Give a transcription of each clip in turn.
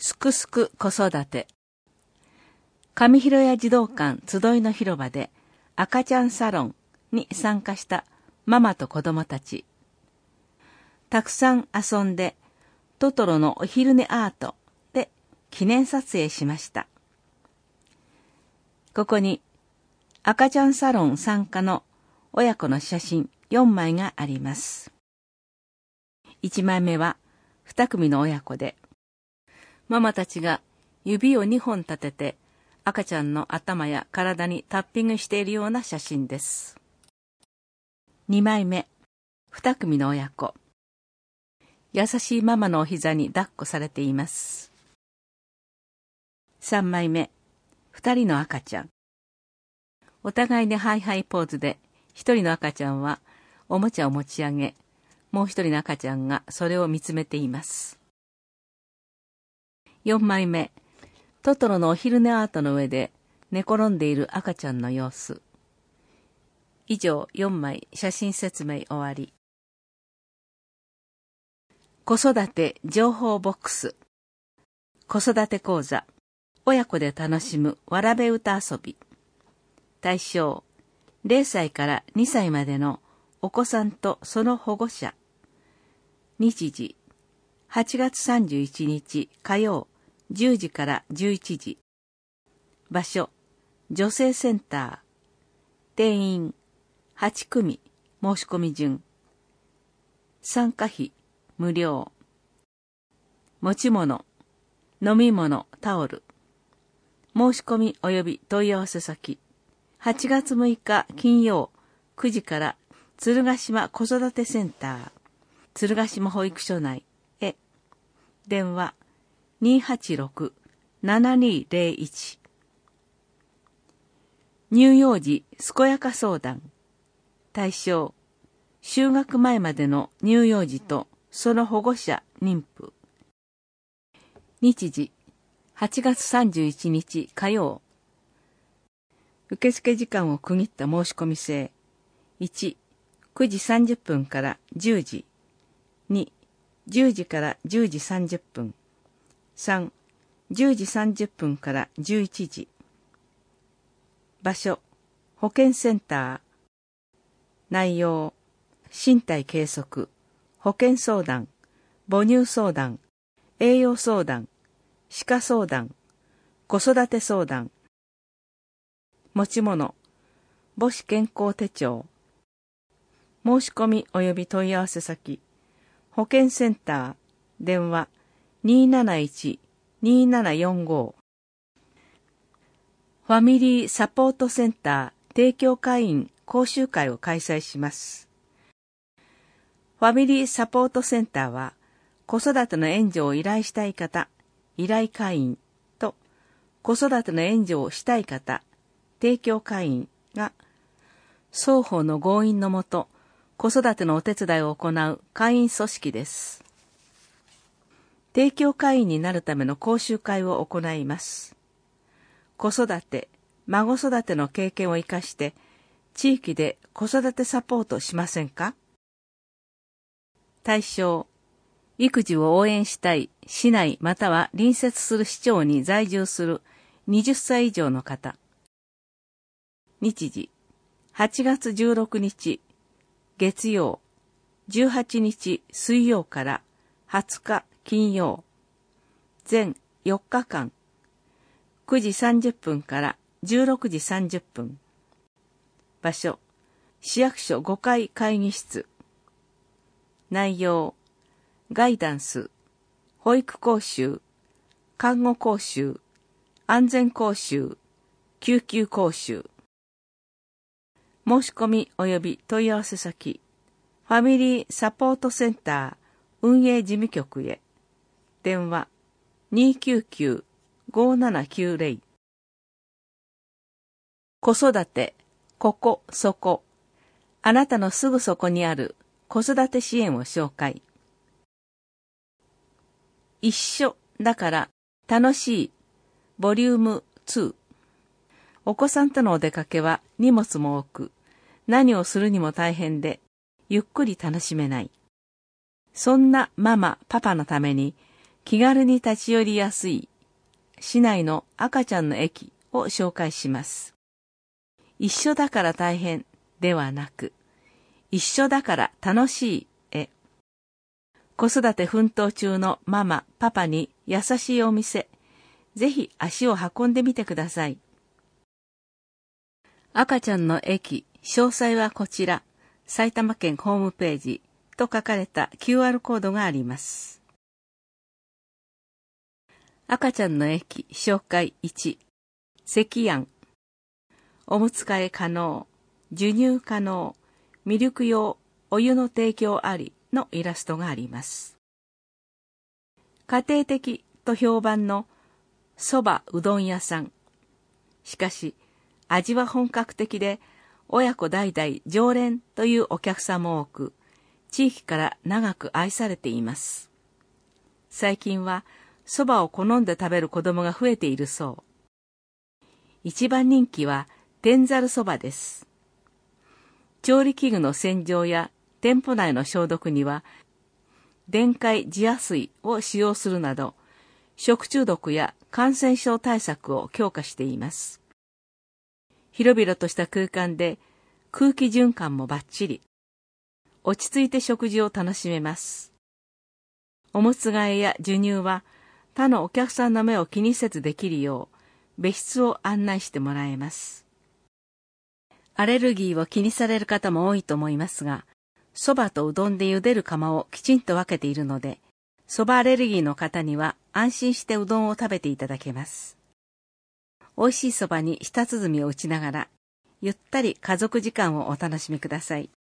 すくすく子育て。上広谷児童館集いの広場で赤ちゃんサロンに参加したママと子供たち。たくさん遊んでトトロのお昼寝アートで記念撮影しました。ここに赤ちゃんサロン参加の親子の写真4枚があります。1枚目は2組の親子で、ママたちが指を2本立てて赤ちゃんの頭や体にタッピングしているような写真です。2枚目、2組の親子。優しいママのお膝に抱っこされています。3枚目、2人の赤ちゃん。お互いにハイハイポーズで、1人の赤ちゃんはおもちゃを持ち上げ、もう1人の赤ちゃんがそれを見つめています。4枚目、トトロのお昼寝アートの上で寝転んでいる赤ちゃんの様子。以上4枚写真説明終わり。子育て情報ボックス。子育て講座。親子で楽しむわらべ歌遊び。対象、0歳から2歳までのお子さんとその保護者。日時、8月31日火曜10時から11時。場所、女性センター。定員、8組、申し込み順。参加費、無料。持ち物、飲み物、タオル。申し込み及び問い合わせ先。8月6日金曜9時から鶴ヶ島子育てセンター、鶴ヶ島保育所内へ。電話286-7201。乳幼児健やか相談。対象、就学前までの乳幼児とその保護者妊婦。日時、8月31日火曜。受付時間を区切った申し込み制。1、9時30分から10時。2、10時から10時30分。3、10時30分から11時。場所、保健センター。内容、身体計測、保健相談、母乳相談、栄養相談、歯科相談、子育て相談。持ち物、母子健康手帳。申し込み及び問い合わせ先、保健センター、電話271-2745。ファミリーサポートセンター提供会員講習会を開催します。ファミリーサポートセンターは、子育ての援助を依頼したい方、依頼会員と、子育ての援助をしたい方、提供会員が、双方の合意のもと、子育てのお手伝いを行う会員組織です。提供会員になるための講習会を行います。子育て、孫育ての経験を生かして、地域で子育てサポートしませんか？対象、育児を応援したい市内または隣接する市町に在住する20歳以上の方。日時、8月16日月曜、18日水曜から20日金曜、全4日間、9時30分から16時30分。場所、市役所5階会議室。内容、ガイダンス、保育講習、看護講習、安全講習、救急講習。申し込み及び問い合わせ先、ファミリーサポートセンター運営事務局へ。電話299-5790。子育て、ここ、そこ。あなたのすぐそこにある子育て支援を紹介。一緒だから楽しいボリューム2。お子さんとのお出かけは荷物も多く、何をするにも大変で、ゆっくり楽しめない。そんなママ、パパのために、 気軽に立ち寄りやすい市内の赤ちゃんの駅を紹介します。一緒だから大変ではなく、一緒だから楽しいへ。子育て奮闘中のママ、パパに優しいお店、ぜひ足を運んでみてください。赤ちゃんの駅、詳細はこちら、埼玉県ホームページと書かれた QR コードがあります。赤ちゃんの駅、紹介1、関庵。おむつ替え可能、授乳可能、ミルク用、お湯の提供ありのイラストがあります。家庭的と評判のそばうどん屋さん。しかし、味は本格的で、親子代々常連というお客さんも多く、地域から長く愛されています。最近は、そばを好んで食べる子供が増えているそう。一番人気は、天ざるそばです。調理器具の洗浄や店舗内の消毒には、電解次亜水を使用するなど、食中毒や感染症対策を強化しています。広々とした空間で空気循環もバッチリ。落ち着いて食事を楽しめます。おむつ替えや授乳は他のお客さんの目を気にせずできるよう別室を案内してもらえます。アレルギーを気にされる方も多いと思いますが、そばとうどんで茹でる釜をきちんと分けているので、そばアレルギーの方には安心してうどんを食べていただけます。美味しいそばに舌鼓を打ちながら、ゆったり家族時間をお楽しみください。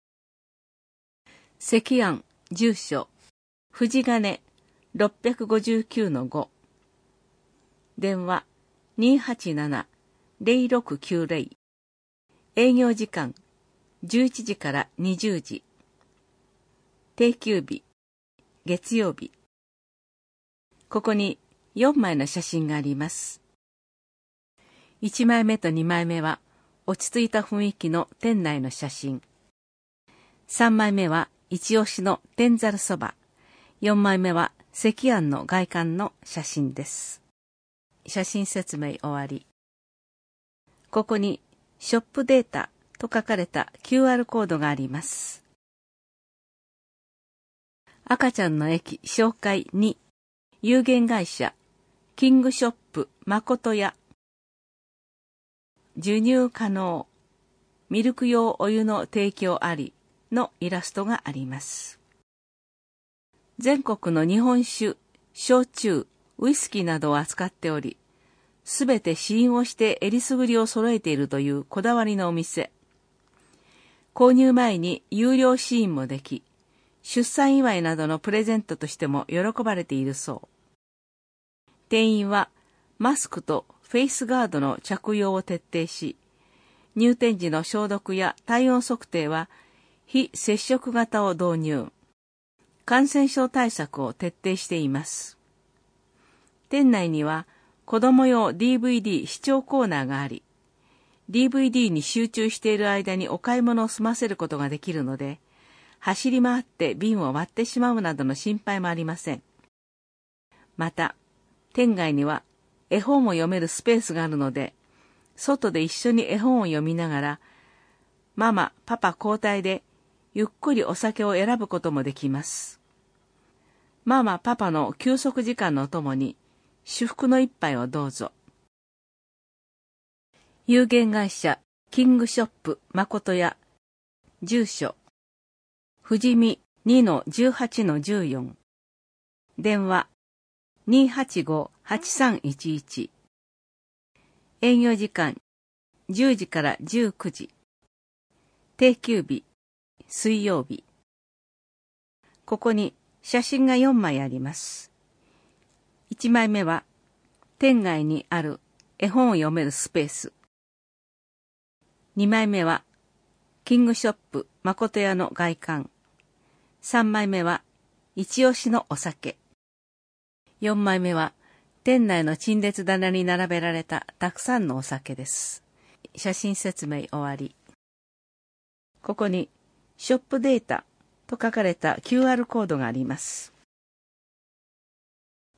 関庵、住所、藤金 659-5。電話 287-0690。営業時間11時から20時。定休日、月曜日。ここに4枚の写真があります。1枚目と2枚目は落ち着いた雰囲気の店内の写真。3枚目は一押しの天ざるそば。4枚目は関庵の外観の写真です。写真説明終わり。ここにショップデータと書かれた QR コードがあります。赤ちゃんの駅紹介2、有限会社キングショップ誠屋。授乳可能、ミルク用お湯の提供ありのイラストがあります。全国の日本酒、焼酎、ウイスキーなどを扱っており、すべて試飲をしてえりすぐりを揃えているというこだわりのお店。購入前に有料試飲もでき、出産祝いなどのプレゼントとしても喜ばれているそう。店員はマスクとフェイスガードの着用を徹底し、入店時の消毒や体温測定は非接触型を導入。感染症対策を徹底しています。店内には子供用 DVD 視聴コーナーがあり、DVD に集中している間にお買い物を済ませることができるので、走り回って瓶を割ってしまうなどの心配もありません。また、店外には絵本を読めるスペースがあるので、外で一緒に絵本を読みながら、ママ、パパ交代でゆっくりお酒を選ぶこともできます。ママ、パパの休息時間のともに、至福の一杯をどうぞ。有限会社キングショップ誠屋。住所、富士見 2-18-14。電話 285-8311。営業時間10時から19時。定休日水曜日。ここに写真が4枚あります。1枚目は店外にある絵本を読めるスペース。2枚目はキングショップ誠屋の外観。3枚目は一押しのお酒。4枚目は店内の陳列棚に並べられたたくさんのお酒です。写真説明終わり。ここにショップデータと書かれた QR コードがあります。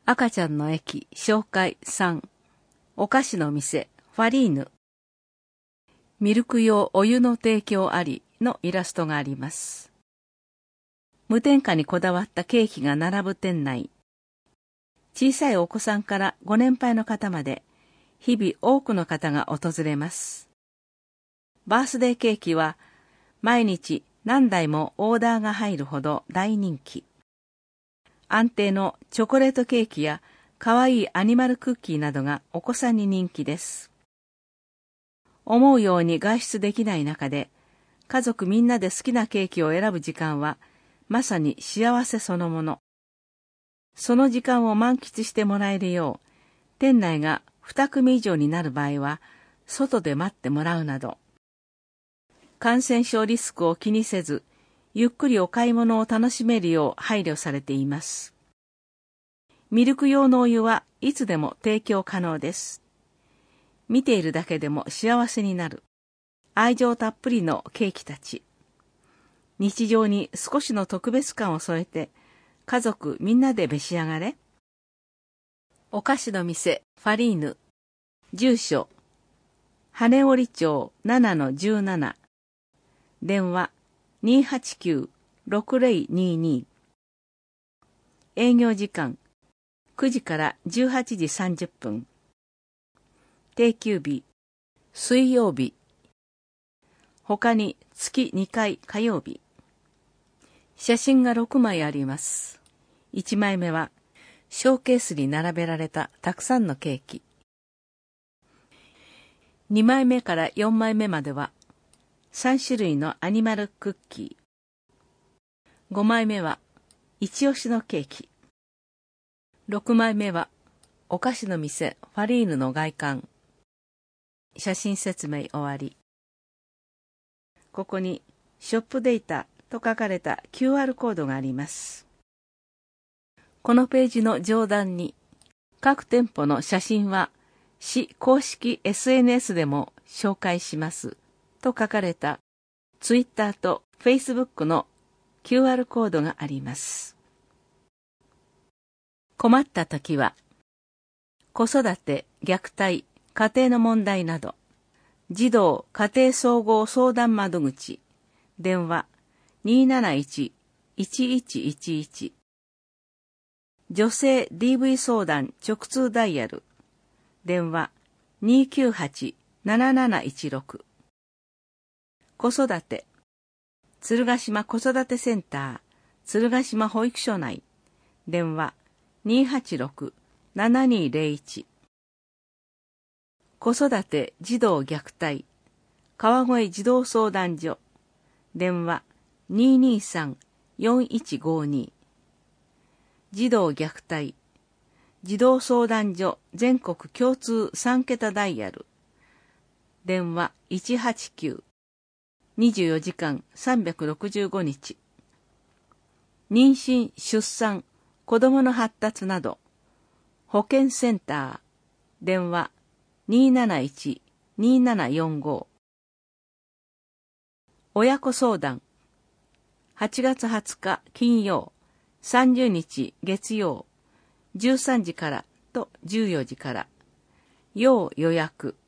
赤ちゃんの駅紹介3、お菓子の店ファリーヌ、ミルク用お湯の提供ありのイラストがあります。無添加にこだわったケーキが並ぶ店内。小さいお子さんからご年配の方まで、日々多くの方が訪れます。バースデーケーキは毎日何台もオーダーが入るほど大人気。安定のチョコレートケーキやかわいいアニマルクッキーなどがお子さんに人気です。思うように外出できない中で、家族みんなで好きなケーキを選ぶ時間はまさに幸せそのもの。その時間を満喫してもらえるよう、店内が2組以上になる場合は外で待ってもらうなど、感染症リスクを気にせず、ゆっくりお買い物を楽しめるよう配慮されています。ミルク用のお湯はいつでも提供可能です。見ているだけでも幸せになる、愛情たっぷりのケーキたち。日常に少しの特別感を添えて、家族みんなで召し上がれ。お菓子の店ファリーヌ、住所羽織町 7-17、電話289-6022、営業時間9時から18時30分、定休日水曜日、他に月2回火曜日。写真が6枚あります。1枚目はショーケースに並べられたたくさんのケーキ。2枚目から4枚目までは3種類のアニマルクッキー。5枚目は一押しのケーキ。6枚目はお菓子の店ファリーヌの外観。写真説明終わり。ここにショップデータと書かれた QR コードがあります。このページの上段に各店舗の写真は市公式 SNS でも紹介しますと書かれた Twitter と Facebook の QR コードがあります。困ったときは子育て、虐待、家庭の問題など児童家庭総合相談窓口、電話 271-1111、女性 DV 相談直通ダイヤル、電話 298-7716、子育て鶴ヶ島子育てセンター鶴ヶ島保育所内、電話 286-7201、子育て児童虐待川越児童相談所、電話 223-4152、児童虐待児童相談所全国共通3桁ダイヤル、電話 189、24時間365日、妊娠・出産、子どもの発達など保健センター、電話 271-2745、親子相談8月20日金曜、30日月曜、13時からと14時から、要予約